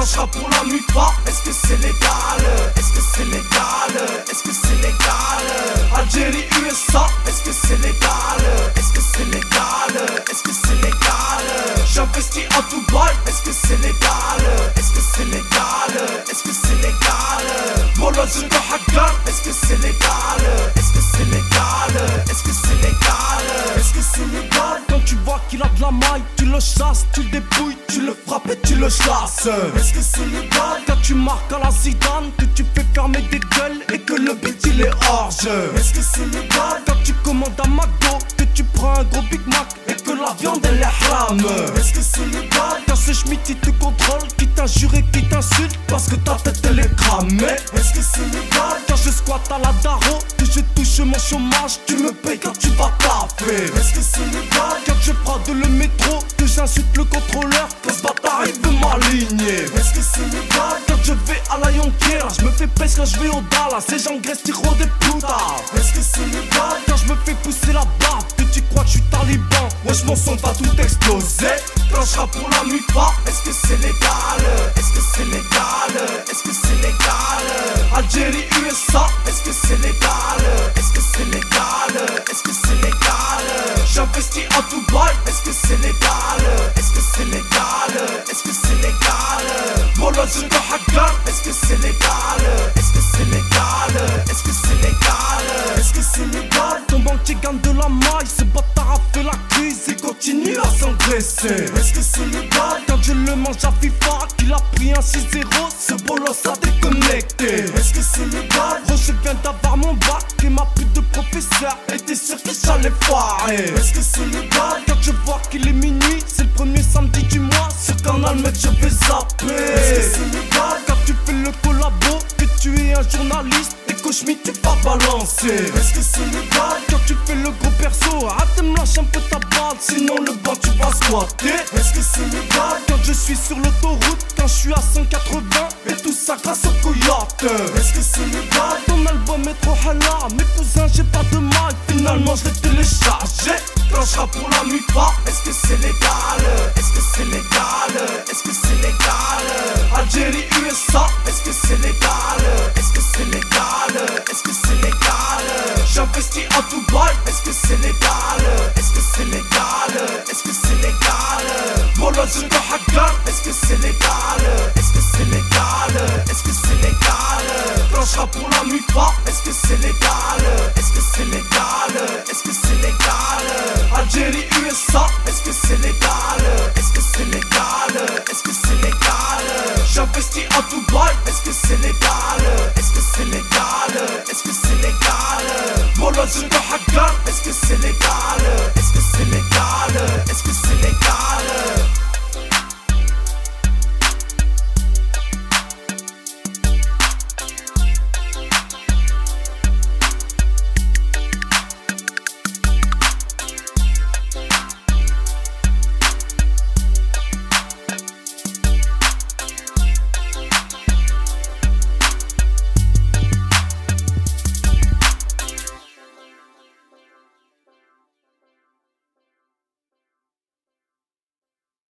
je rappe pour la MIFA, est-ce que c'est légal? Est-ce que c'est légal? Est-ce que c'est légal? Algérie, USA, est-ce que c'est légal? Est-ce que c'est légal? Est-ce que c'est légal? J'investis à Dubaï, est-ce que c'est légal? Est-ce que c'est légal? Est-ce que c'est légal? Vologe de hacker, est-ce que c'est légal? Est-ce que c'est légal? Est-ce que c'est légal? Est-ce que c'est légal? Quand tu vois qu'il a de la maille, tu le chasses, tu le dépouilles, tu le frappes et tu le chasses. Est-ce que c'est légal? Quand tu marques à la Zidane, que tu fais fermer des gueules et que le beat il est orge. Est-ce que c'est légal? Quand tu commandes un McDo, que tu prends un gros Big Mac et que la viande elle est haram. Est-ce que c'est légal? Quand ce schmitt il te contrôle, qui t'injure et qui t'insulte parce que ta tête elle est cramée. Est-ce que c'est légal? Quand je squatte à la Daro, que je touche mon chômage, tu me payes quand tu vas taffer. Est-ce que c'est légal? Quand je fraude le métro, que j'insulte le contrôleur, que ce bâtard il veut m'aligner. Est-ce que c'est légal? Quand je vais à la Yonkiera, je me fais pèse quand je vais au Dallas, et j'engraisse tiro des putas. Est-ce que c'est légal? Quand je me fais pousser la barbe, que tu crois que je suis taliban, ouais je m'en sens pas tout explosé. Quand je rappe pour la MIFA, est-ce que c'est légal? Est-ce que c'est légal? Est-ce que c'est légal? Algérie, USA, est-ce que c'est légal? Est-ce que c'est légal? Est-ce que c'est légal? J'investis à Dubaï, est-ce que c'est légal? Est-ce que c'est légal? Est-ce que c'est légal? Vologe de hacker, est-ce que c'est légal? Est-ce que c'est légal? Est-ce que c'est légal? Est-ce que c'est légal? Ton banquier gagne de la maille, ce bâtard a fait la crise, il continue à s'engraisser. Est-ce que c'est légal? Quand je le mange à FIFA, qu'il a pris un 6-0, ce bolos a déconnecté. Est-ce que c'est légal? Roger vient d'avoir mon bac et ma pute de professeur était sûr que j'allais foirer. Est-ce que c'est légal? Quand je vois qu'il est minuit, c'est le premier samedi du mois, sur Canal mec je vais zapper. Est-ce que c'est légal? Quand tu fais le collabo, que tu es un journaliste, et Kochmi tu vas balancer. Est-ce que c'est légal? Quand tu fais le gros perso, arrête de me lâcher un peu ta balle, sinon le banc tu vas squatter. Est-ce que c'est légal? Quand je suis sur l'autoroute, quand je suis à 180, et tout ça grâce au coyote. Est-ce que c'est légal? Ton album est trop halal, mes cousins j'ai pas de mal, finalement je l'ai téléchargé. Quand je rappe pour la MIFA, est-ce que c'est légal? Est-ce que c'est légal? Est-ce que c'est légal? Algérie, USA, est-ce que c'est légal? Est-ce que c'est légal? Est-ce que c'est légal? J'investis à Dubaï, est-ce que c'est légal? Est-ce que c'est légal? Est-ce que c'est légal? Vologe de hacker, est-ce que c'est légal? Est-ce que c'est légal? Est-ce que c'est légal? Quand je rappe pour la MIFA, est-ce que c'est légal? Est-ce que c'est légal? Est-ce que c'est légal? Algérie, USA, est-ce que c'est légal? Est-ce que c'est légal? Est-ce que c'est légal? J'investis à Dubaï, est-ce que c'est légal? Est-ce que c'est légal? Est-ce que c'est légal? Vologe de hacker, est-ce que c'est légal? Est-ce que c'est légal? Est-ce que c'est légal?